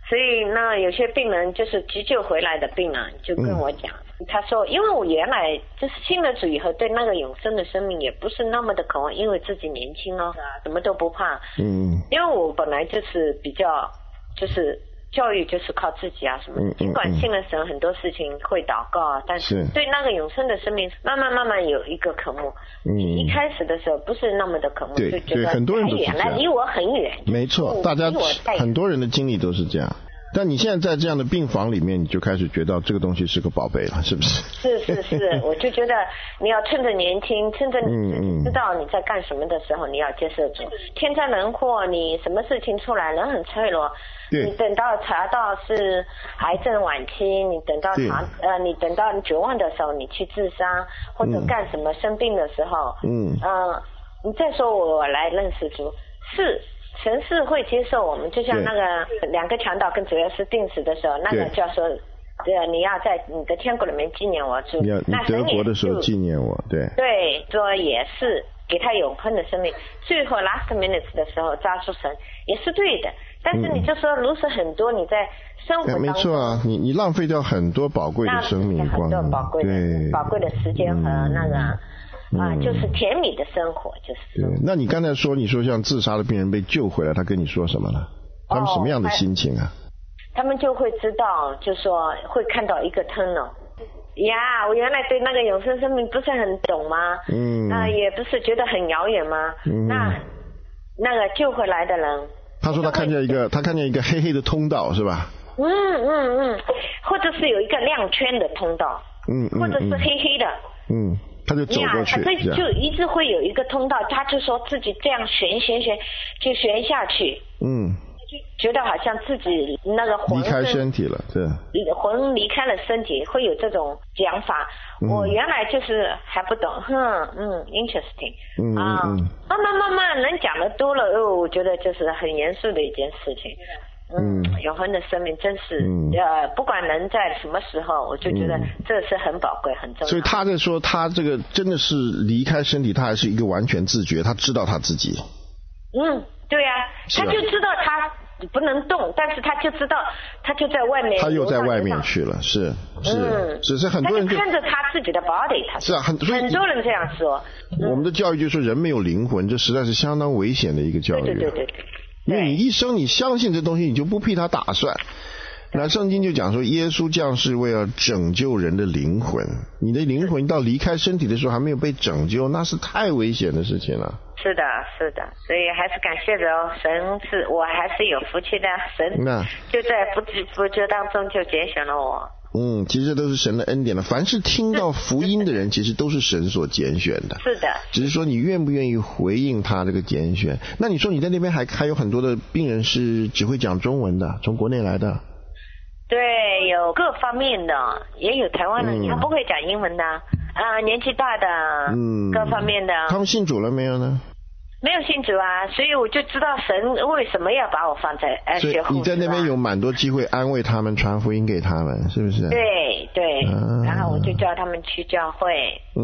所以呢，有些病人就是急救回来的病人就跟我讲，他说，因为我原来就是信了主以后，对那个永生的生命也不是那么的渴望，因为自己年轻哦，什么都不怕。因为我本来就是比较就是教育就是靠自己啊什么的，尽管信了神，很多事情会祷告啊，但是对那个永生的生命慢慢有一个渴慕。一开始的时候不是那么的渴慕，就觉得很多人都是这样， 离我很远。 没错，大家很多人的经历都是这样。但你现在在这样的病房里面，你就开始觉得这个东西是个宝贝了，是不是？ 是，我就觉得你要趁着年轻，趁着你知道你在干什么的时候，你要接受主。天灾人祸，你什么事情出来，人很脆弱。你等到查到是癌症晚期，你等到你等到你绝望的时候，你去自杀或者干什么生病的时候，你再说我来认识主，神是会接受我们，就像那个两个强盗跟主耶稣定死的时候，那个叫说，你要在你的天国里面纪念我主， 你得国的时候纪念我，对， 说也是给他永恒的生命。最后 last minutes 的时候抓住神也是对的，但是你就说如此很多你在生活当中， 没错啊，你浪费掉很多宝贵的生命光阴， 很多宝贵的时间和那个。就是甜蜜的生活，就是对。那你刚才说，你说像自杀的病人被救回来，他跟你说什么了？他们什么样的心情啊？ 他们就会知道，就说会看到一个 tunnel。呀，我原来对那个永生生命不是很懂吗？也不是觉得很遥远吗？那个救回来的人， 他说他看见一个黑黑的通道，是吧？ 或者是有一个亮圈的通道，或者是黑黑的， 他就走过去， 就一直会有一个通道，他就说自己这样旋就旋下去，就觉得好像自己那个魂离开身体了，对， 魂离开了身体，会有这种讲法。我原来就是还不懂，interesting，慢慢人讲的多了，我觉得就是很严肃的一件事情。永恒的生命真是不管人在什么时候，我就觉得这是很宝贵很重要。 所以他在说他这个真的是离开身体，他还是一个完全自觉，他知道他自己。 对啊，他就知道他不能动，但是他就知道他就在外面， 他又在外面去了，是只是很多人就看着他自己的 body， 他是啊，很多人这样说。 我们的教育就是人没有灵魂，这实在是相当危险的一个教育。 对。 因为你一生你相信这东西，你就不替他打算。那圣经就讲说，耶稣降世为了拯救人的灵魂。你的灵魂到离开身体的时候还没有被拯救，那是太危险的事情了。 是的，所以还是感谢着神，我还是有福气的，神就在不知不觉当中就拣选了我。 其实这都是神的恩典了。凡是听到福音的人，其实都是神所拣选的。 是的。 只是说你愿不愿意回应他这个拣选。那你说你在那边还有很多的病人是只会讲中文的，从国内来的。 对，有各方面的，也有台湾的，他不会讲英文的，年纪大的，各方面的。 他们信主了没有呢？ 没有信主啊，所以我就知道神为什么要把我放在学护士。 所以你在那边有蛮多机会安慰他们，传福音给他们，是不是？ 对，然后我就叫他们去教会，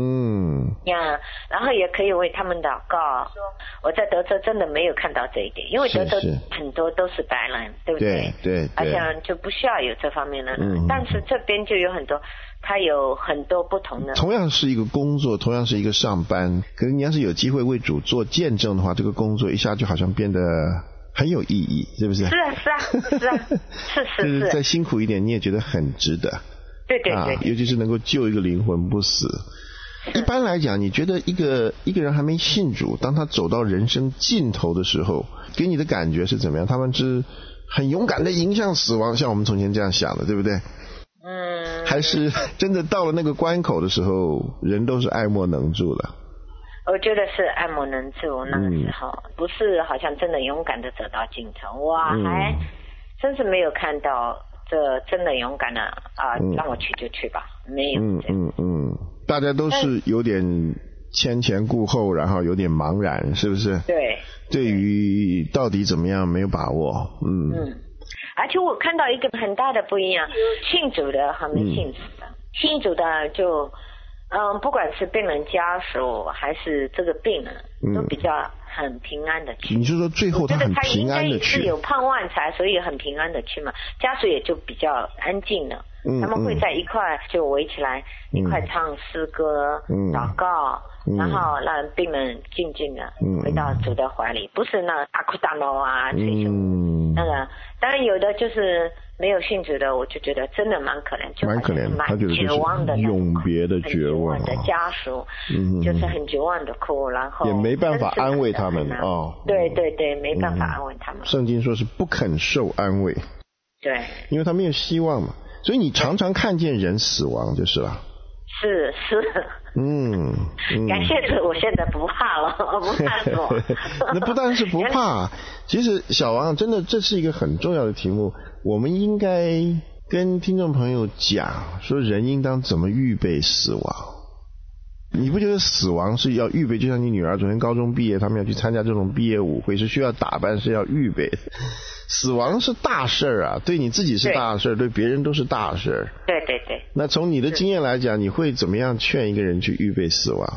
然后也可以为他们祷告。我在德州真的没有看到这一点，因为德州很多都是白人，对不对？对，好像就不需要有这方面的人，但是这边就有很多。他有很多不同的， 同样是一个工作，同样是一个上班，可是你要是有机会为主做见证的话，这个工作一下就好像变得很有意义，是不是？ 是啊， 就是再辛苦一点，你也觉得很值得。 对， 尤其是能够救一个灵魂不死。一般来讲，你觉得一个人还没信主，当他走到人生尽头的时候，给你的感觉是怎么样？他们是很勇敢的迎向死亡，像我们从前这样想的，对不对？还是真的到了那个关口的时候，人都是爱莫能助的。 我觉得是爱莫能助，那个时候不是好像真的勇敢的走到尽头，我还真是没有看到这真的勇敢的让我去就去吧，没有。 大家都是有点瞻前顾后，然后有点茫然，是不是？对于到底怎么样没有把握。 而且我看到一个很大的不一样，信主的和没信主的，信主的就不管是病人家属还是这个病人，都比较很平安的去。 你是说最后他很平安的去？ 是有盼望才，所以很平安的去嘛。家属也就比较安静了，他们会在一块就围起来，一块唱诗歌、祷告，然后让病人静静的回到主的怀里，不是那大哭大闹啊这种。那个当然有的就是没有信主的，我就觉得真的蛮可怜，就蛮可怜，他觉得绝望的永别的绝望的家属，就是很绝望的哭，然后也没办法安慰他们哦。 对对对，没办法安慰他们。 圣经说是不肯受安慰，对，因为他没有希望嘛，所以你常常看见人死亡就是了。 是，感谢主，我现在不怕了，我不怕死。 那不但是不怕，其实小王真的这是一个很重要的题目，我们应该跟听众朋友讲说人应当怎么预备死亡。你不觉得死亡是要预备？就像你女儿昨天高中毕业，他们要去参加这种毕业舞会，是需要打扮，是要预备的。死亡是大事啊，对你自己是大事，对别人都是大事。 对对对。 那从你的经验来讲，你会怎么样劝一个人去预备死亡？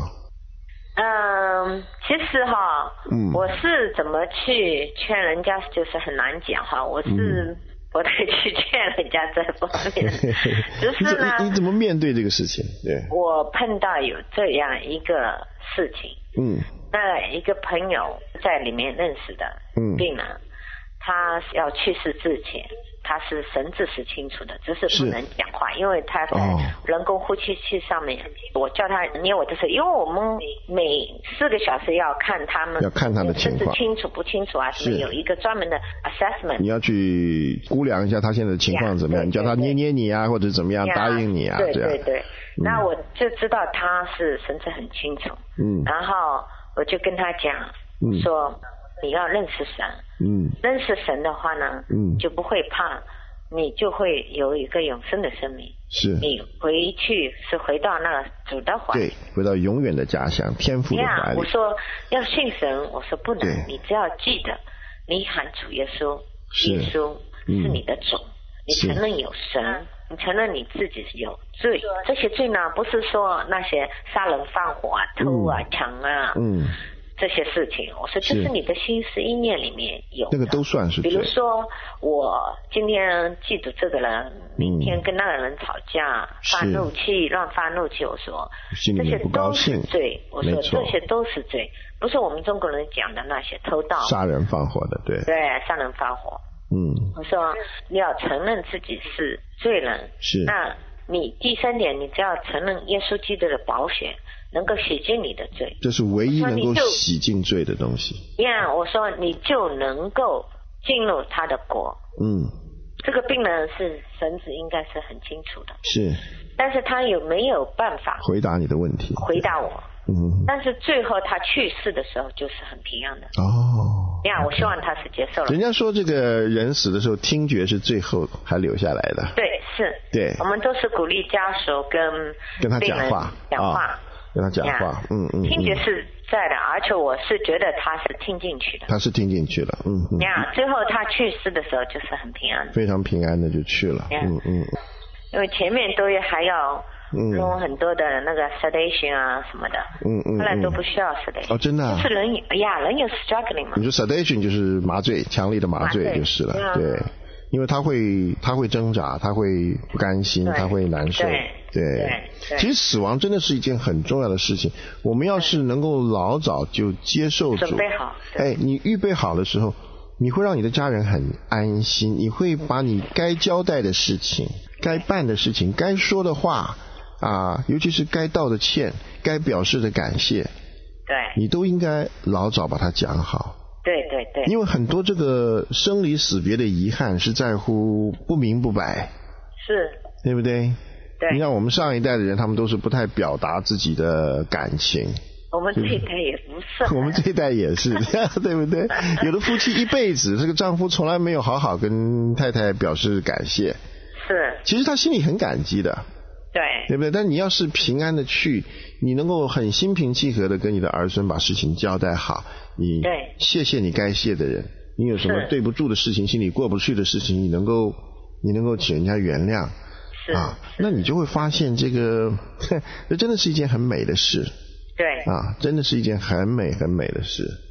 其实我是怎么去劝人家，就是很难讲哈。我是不太去劝人家这方面，就是呢， 你怎么面对这个事情？对， 我碰到有这样一个事情，那一个朋友在里面认识的病人，他要去世之前，他是神志是清楚的，只是不能讲话，因为他在人工呼吸器上面，我叫他捏我的手，因为我们每4个小时要看他们， 要看他的情况， 清楚不清楚啊，什么有一个专门的 assessment， 你要去估量一下他现在的情况怎么样，你叫他捏捏你啊，或者怎么样答应你啊， 对对对，那我就知道他是神志很清楚，然后我就跟他讲说你要认识神，认识神的话呢，就不会怕，你就会有一个永生的生命。是，你回去是回到那主的怀里， 对，回到永远的家乡，天父的怀里。 我说要信神，我说不能，你只要记得，你喊主耶稣，耶稣是你的主，你承认有神，你承认你自己有罪，这些罪呢，不是说那些杀人放火啊、偷啊、抢啊。这些事情，我说就是你的心思意念里面有的， 那个都算是罪。 比如说我今天记住这个人，明天跟那个人吵架，发怒气，乱发怒气，我说这些都是罪，我说这些都是罪，不是我们中国人讲的那些偷盗、 杀人放火的，对， 杀人放火。我说你要承认自己是罪人，是，那你第3点，你只要承认耶稣基督的宝血能够洗净你的罪，这是唯一能够洗净罪的东西。 我说你就能够进入他的国。这个病人是神子应该是很清楚的，是，但是他有没有办法回答你的问题？ 回答我。但是最后他去世的时候就是很平安的。我希望他是接受了。 人家说这个人死的时候听觉是最后还留下来的。 对，是，对，我们都是鼓励家属跟他讲话，跟他讲话， 听觉是在的，而且我是觉得他是听进去的。 他是听进去了， 最后他去世的时候就是很平安的， 非常平安的就去了， 因为前面都还要弄很多的那个 sedation 啊什么的，后来都不需要 sedation。 真的就是人有 struggling 嘛。 你说 sedation 就是麻醉，强力的麻醉就是了，对。因为他会挣扎，他会不甘心，他会难受。对，其实死亡真的是一件很重要的事情。我们要是能够老早就接受主， 准备好， 你预备好的时候，你会让你的家人很安心，你会把你该交代的事情、该办的事情、该说的话尤其是该道的歉、该表示的感谢，你都应该老早把它讲好。 对对对， 因为很多这个生离死别的遗憾是在乎不明不白， 是， 对不对？ 对。 你像我们上一代的人，他们都是不太表达自己的感情。 我们这一代也不是。 我们这一代也是，对不对？有的夫妻一辈子，这个丈夫从来没有好好跟太太表示感谢。 是。 其实他心里很感激的。对不对？但你要是平安的去，你能够很心平气和的跟你的儿孙把事情交代好，你谢谢你该谢的人，你有什么对不住的事情，心里过不去的事情，你能够请人家原谅，那你就会发现这真的是一件很美的事。对，真的是一件很美很美的事。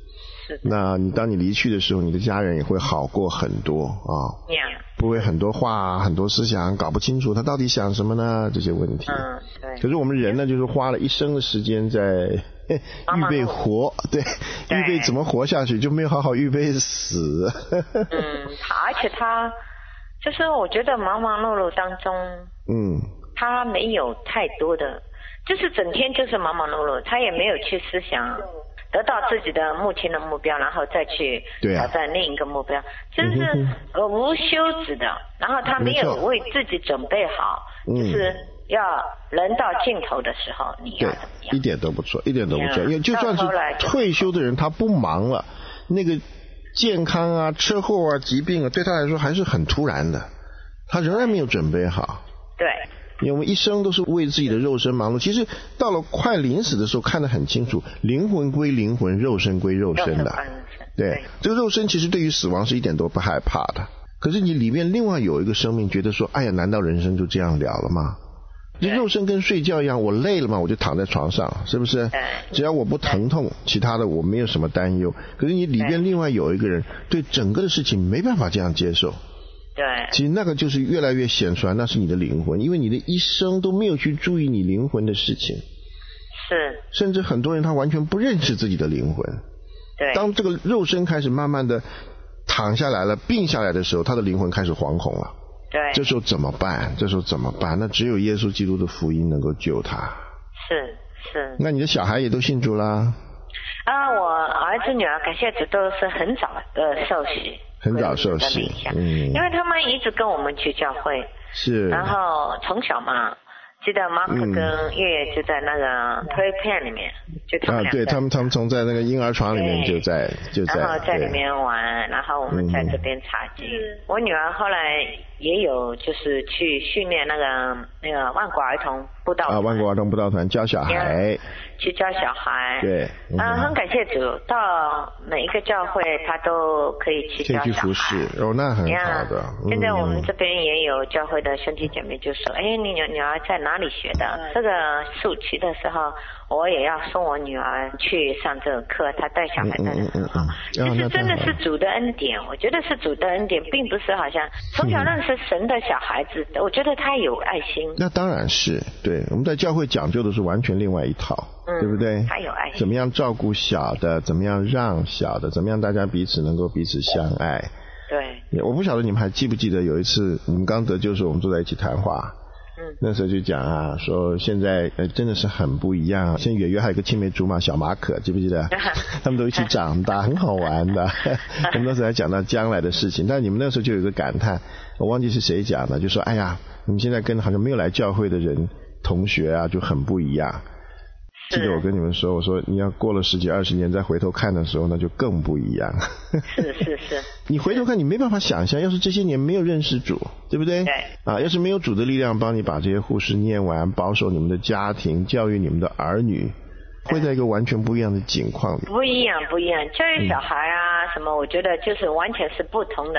是的。 那你当你离去的时候，你的家人也会好过很多啊。不会很多话很多思想搞不清楚他到底想什么呢，这些问题。 对。 可是我们人呢，就是花了一生的时间在预备活，对，预备怎么活下去，就没有好好预备死。 而且他就是我觉得忙忙碌碌当中，他没有太多的，就是整天就是忙忙碌碌，他也没有去思想得到自己的目前的目标，然后再去挑战另一个目标，就是无休止的。然后他没有为自己准备好，就是要人到尽头的时候，你要怎么样？ 一点都不错，一点都不错。因为就算是退休的人，他不忙了，那个健康啊、车祸啊、疾病啊，对他来说还是很突然的，他仍然没有准备好。 对。 因为我们一生都是为自己的肉身忙碌，其实到了快临死的时候看得很清楚，灵魂归灵魂，肉身归肉身的。对，这个肉身其实对于死亡是一点都不害怕的。可是你里面另外有一个生命觉得说，哎呀，难道人生就这样了了吗？这肉身跟睡觉一样，我累了嘛，我就躺在床上，是不是？只要我不疼痛，其他的我没有什么担忧。可是你里面另外有一个人对整个的事情没办法这样接受。 对， 其实那个就是越来越显出来，那是你的灵魂，因为你的一生都没有去注意你灵魂的事情。 是。 甚至很多人他完全不认识自己的灵魂。 对。 当这个肉身开始慢慢的躺下来了、病下来的时候，他的灵魂开始惶恐了。 对。 这时候怎么办？那只有耶稣基督的福音能够救他。 是。 那你的小孩也都信主啦？ 我儿子女儿感谢主都是很早的受洗。 很早受洗， 因为他们一直跟我们去教会， 是，然后从小嘛，记得马克跟月月就在那个play pen里面，就他们两个对他们从在那个婴儿床里面就在， 然后在里面玩，然后我们在这边查经。我女儿后来也有就是去训练那个万国儿童布道团， 万国儿童布道团教小孩。 去教小孩， 对， 很感谢主，到每一个教会他都可以去教小孩， 服侍，那很好的。 现在我们这边也有教会的兄弟姐妹就说，你女儿在哪里学的？这个暑期的时候，我也要送我女儿去上这个课，她带小孩带的很好。其实真的是主的恩典，我觉得是主的恩典，并不是好像从小认识神的小孩子，我觉得他有爱心。 那当然是，对，我们在教会讲究的是完全另外一套。对不对？ 他有爱心。 怎么样照顾小的？怎么样让小的？怎么样大家彼此能够彼此相爱？ 对。 我不晓得你们还记不记得有一次你们刚得救的时候，我们坐在一起谈话。那时候就讲说现在真的是很不一样。现在远约还有个青梅竹马小马可，记不记得？他们都一起长大，很好玩的。我们那时候还讲到将来的事情，但你们那时候就有一个感叹，我忘记是谁讲的，就说哎呀，你们现在跟好像没有来教会的人同学就很不一样。记得我跟你们说，我说你要过了10几20年再回头看的时候，那就更不一样。 是。 你回头看，你没办法想象，要是这些年没有认识主，对不对？ 对。 要是没有主的力量帮你把这些护士念完，保守你们的家庭，教育你们的儿女，会在一个完全不一样的境况里。 不一样。教育小孩什么，我觉得就是完全是不同的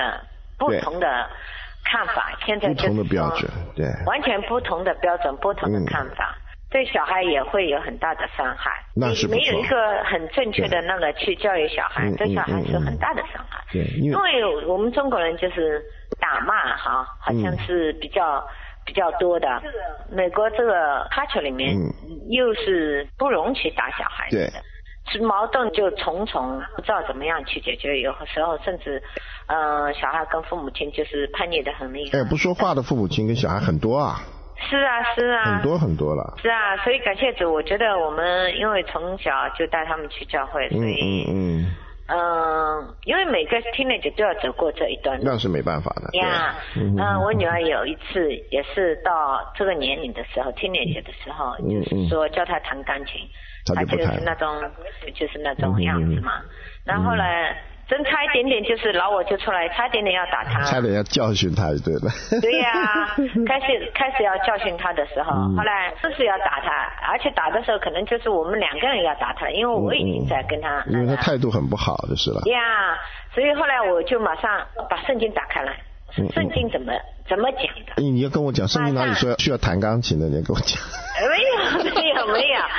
看法。现在就是不同的标准，对， 完全不同的标准，不同的看法。对小孩也会有很大的伤害。 那是没有一个很正确的那个去教育小孩，对小孩是很大的伤害。 对， 因为我们中国人就是打骂好像是比较多的。美国这个 culture 里面又是不容许打小孩的。是矛盾就重重，不知道怎么样去解决。有时候甚至小孩跟父母亲就是叛逆的很厉害。 不说话的父母亲跟小孩很多啊。 是啊， 很多了。 是啊，所以感谢主，我觉得我们因为从小就带他们去教会，所以因为每个 teenager 都要走过这一段路， 那是没办法的。 我女儿有一次也是到这个年龄的时候 teenager 的时候，就是说叫她弹钢琴，她就是那种样子嘛。然后后来真差一点点，就是老我就出来，差一点点要打他， 差点要教训他，对了。 对呀，开始要教训他的时候，后来就是要打他，而且打的时候可能就是我们2个人要打他，因为我已经在跟他， 因为他态度很不好就是了。 呀，所以后来我就马上把圣经打开来，圣经怎么讲的？ 你要跟我讲圣经哪里说需要弹钢琴的，你要跟我讲。 没有，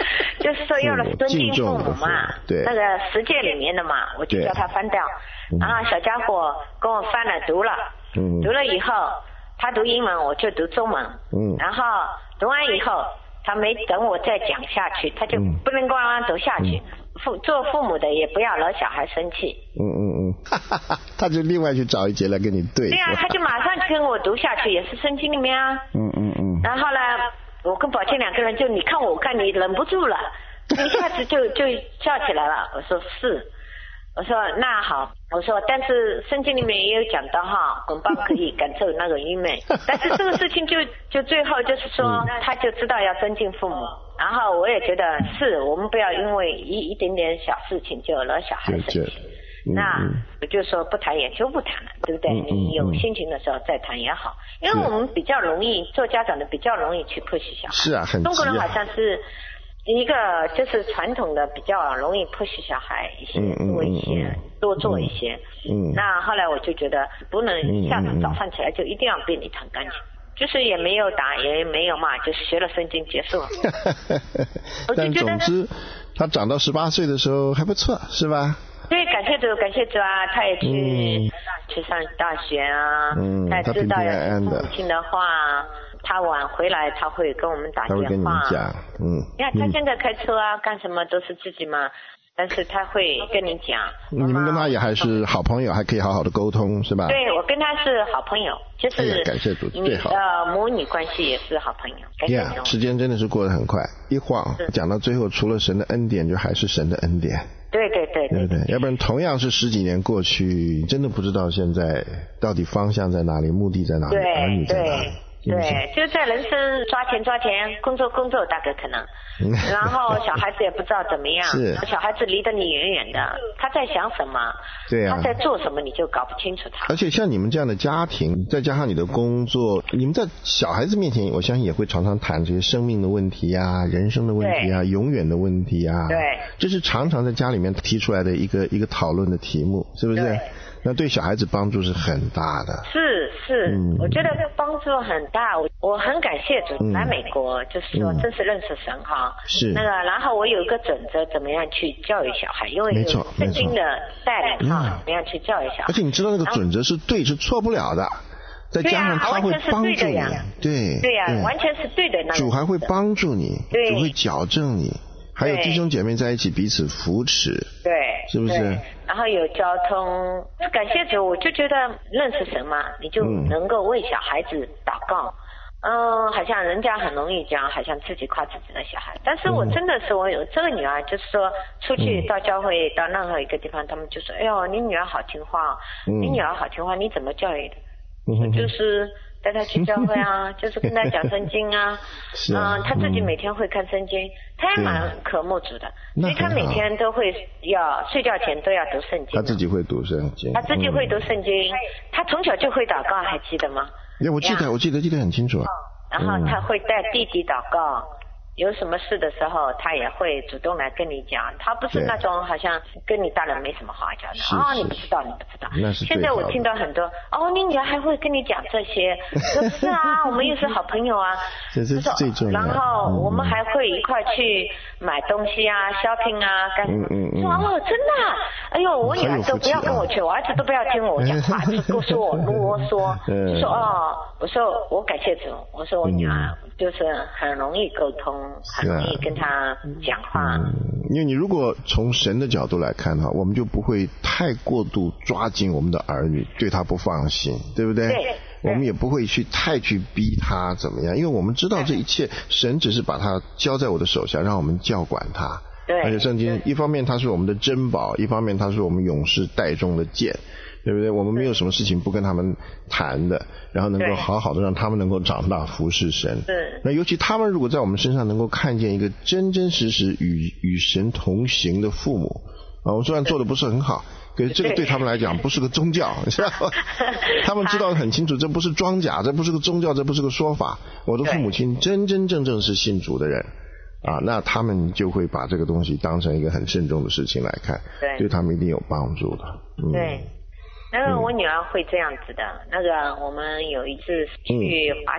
就是说要了尊敬父母嘛， 对， 那个10诫里面的嘛，我就叫他翻掉，然后小家伙跟我翻了读了，读了以后他读英文我就读中文，然后读完以后他没等我再讲下去，他就不能光让读下去，做父母的也不要惹小孩生气。 他就另外去找一节来跟你对。 对啊，他就马上跟我读下去，也是圣经里面啊。然后呢，我跟宝庆2个人就你看我看你忍不住了，一下子就笑起来了。我说是，我说那好，我说但是圣经里面也有讲到哈，滚棒可以感受那个愚昧，但是这个事情就最后就是说他就知道要尊敬父母，然后我也觉得是我们不要因为一点点小事情就惹小孩生气。那我就说不谈也就不谈了，对不对？你有心情的时候再谈也好，因为我们比较容易做家长的比较容易去 push 小孩。 是啊，很急啊。 中国人好像是一个就是传统的比较容易 push 小孩一些多一些多做一些。那后来我就觉得不能一下子早上起来就一定要被你谈干净。就是也没有打也没有骂，就是学了圣经结束了。 但总之他长到18岁的时候还不错，是吧？ 对，感谢主啊，他也去上大学啊，他也知道要父母亲的话，他晚回来他会跟我们打电话， 他会跟你们讲， 你看他现在开车啊，干什么都是自己嘛，但是他会跟你讲。 你们跟他也还是好朋友，还可以好好的沟通，是吧？ 对，我跟他是好朋友，就是感谢主最好。 母女关系也是好朋友。感谢主。 时间真的是过得很快，一晃讲到最后，除了神的恩典，就还是神的恩典。 对， 要不然同样是10几年过去，真的不知道现在到底方向在哪里，目的在哪里，儿女在哪里。 对，就在人生抓钱，工作大概可能，然后小孩子也不知道怎么样，小孩子离得你远远的，他在想什么，对啊，他在做什么，你就搞不清楚他。 而且像你们这样的家庭，再加上你的工作，你们在小孩子面前，我相信也会常常谈这些生命的问题啊、人生的问题啊、永远的问题啊， 对， 这是常常在家里面提出来的一个讨论的题目，是不是？对，那对小孩子帮助是很大的。 是，我觉得帮助很大。我很感谢主来美国，就是说真是认识神哈。是。那个，然后我有一个准则，怎么样去教育小孩，因为有圣经的带领哈，怎么样去教育小孩。 而且你知道那个准则是对，是错不了的。再加上他会帮助你，对呀，完全是对的。 主还会帮助你，主会矫正你。还有弟兄姐妹在一起彼此扶持， 对， 是不是？ 然后有交通，感谢主，我就觉得认识神嘛，你就能够为小孩子祷告。好像人家很容易讲，好像自己夸自己的小孩，但是我真的是我有这个女儿，就是说出去到教会到任何一个地方，他们就说，哎呦，你女儿好听话，你女儿好听话，你怎么教育的？就是带他去教会啊，就是跟他讲圣经啊，他自己每天会看圣经，他也蛮渴慕主的，所以他每天都会要睡觉前都要读圣经。 他自己会读圣经。 他自己会读圣经，他从小就会祷告，还记得吗？ 我记得很清楚啊。 然后他会带弟弟祷告。有什么事的时候，他也会主动来跟你讲，他不是那种好像跟你大人没什么话讲的你不知道。现在我听到很多你女儿还会跟你讲这些，说是啊，我们又是好朋友啊， 这是最重要的。 然后我们还会一块去买东西啊 shopping 啊，干什么？说真的哎呦，我女儿都不要跟我去，我儿子都不要听我讲话，就说我啰嗦，就说我说我感谢主，我说我女儿就是很容易沟通，很容易跟他讲话。 因为你如果从神的角度来看哈，我们就不会太过度抓紧我们的儿女，对他不放心，对不对？对。我们也不会太去逼他怎么样，因为我们知道这一切，神只是把他交在我的手下，让我们教管他。对。而且圣经一方面他是我们的珍宝，一方面他是我们勇士带中的剑。对不对？我们没有什么事情不跟他们谈的，然后能够好好的让他们能够长大服侍神。那尤其他们如果在我们身上能够看见一个真真实实与神同行的父母我虽然做的不是很好，可是这个对他们来讲不是个宗教，知道吗？他们知道很清楚，这不是装甲，这不是个宗教，这不是个说法。我的父母亲真真正正是信主的人那他们就会把这个东西当成一个很慎重的事情来看，对他们一定有帮助的。 对。那个我女儿会这样子的，那个我们有一次去滑雪，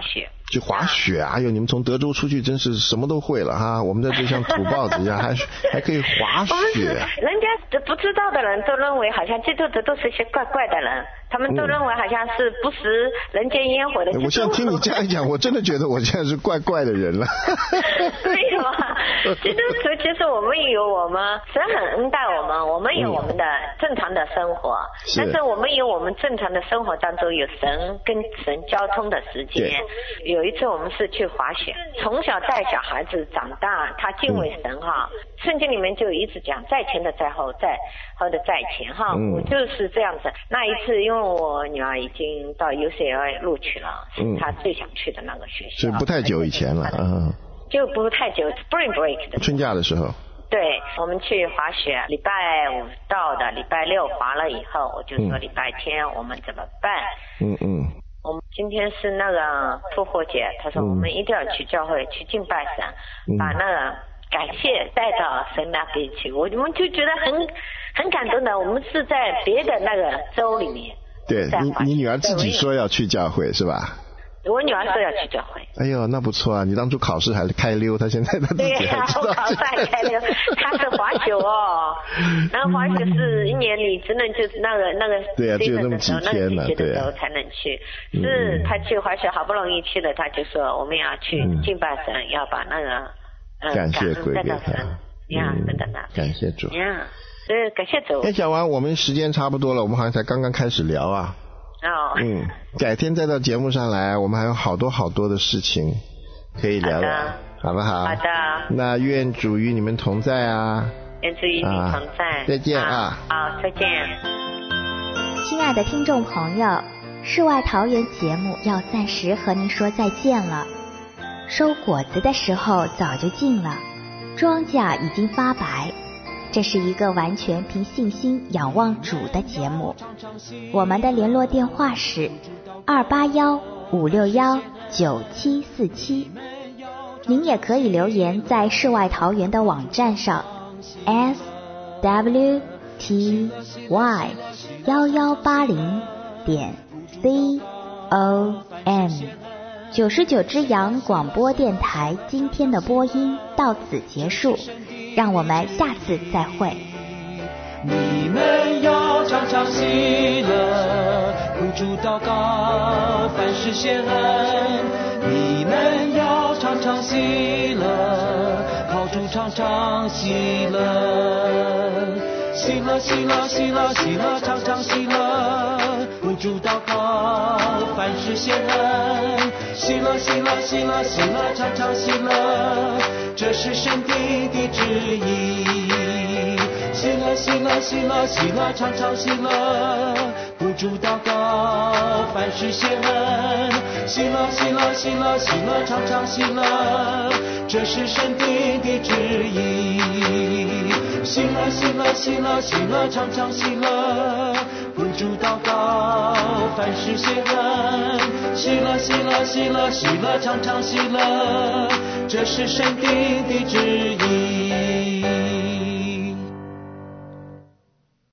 去滑雪啊！哎呦，你们从德州出去真是什么都会了哈！我们这就像土包子一样，还可以滑雪。 人家不知道的人都认为好像基督徒都是些怪怪的人，他们都认为好像是不食人间烟火的。 我现在听你这样一讲，我真的觉得我现在是怪怪的人了。 没有啊，基督徒其实我们有我们神很恩待我们，我们有我们的正常的生活，但是我们有我们正常的生活当中有神跟神交通的时间。有一次我们是去滑雪，从小带小孩子长大，他敬畏神哈。圣经里面就一直讲在前的在后，在后的在前哈。我就是这样子。那一次因为我女儿已经到 UCLA 录取了，是她最想去的那个学校。 是不太久以前了， 就不太久 Spring Break 的春假的时候。 对，我们去滑雪，礼拜五到的，礼拜六滑了以后，我就说礼拜天我们怎么办？我们今天是那个复活节，他说我们一定要去教会去敬拜神，把那个感谢带到神那边去。我们就觉得很感动的。我们是在别的那个州里面。 对，你女儿自己说要去教会是吧？ 我女儿说要去教会。 哎呦，那不错啊！你当初考试还开溜，她现在她自己还知道。 对呀，我考试还开溜。她是滑雪哦，然后滑雪是一年里只能就是那个对呀，只有那么几天了，对呀， 才能去。是她去滑雪好不容易去了，她就说我们要去敬拜神，要把那个感谢归给他。感谢主。 对，感谢主。 小王，我们时间差不多了，我们好像才刚刚开始聊啊。改天再到节目上来，我们还有好多的事情可以聊聊，好不好？ 好的。 那愿主与你们同在啊！ 愿主与你同在。 再见啊！ 好，再见。 亲爱的听众朋友，世外桃源节目要暂时和您说再见了。收果子的时候早就近了，庄稼已经发白。这是一个完全凭信心仰望主的节目。我们的联络电话是281-561-9747。您也可以留言在世外桃源的网站上 swty1180.com。99只羊广播电台今天的播音到此结束，让我们下次再会。 你们要常常喜乐，不住祷告，凡事谢恩。你们要常常喜乐，靠主常常喜乐。喜乐喜乐喜乐喜乐，常常喜乐，不住祷告，凡事谢恩。喜乐喜乐喜乐喜乐，常常喜乐，这是神的旨意。喜乐喜乐喜乐喜乐，常常喜乐，不住祷告，凡事谢恩。喜乐喜乐喜乐喜乐，常常喜乐，这是神的旨意。喜乐喜乐喜乐喜乐，常常喜乐，不住祷告，凡事谢恩。喜乐喜乐喜乐喜乐，常常喜乐，这是神的旨意。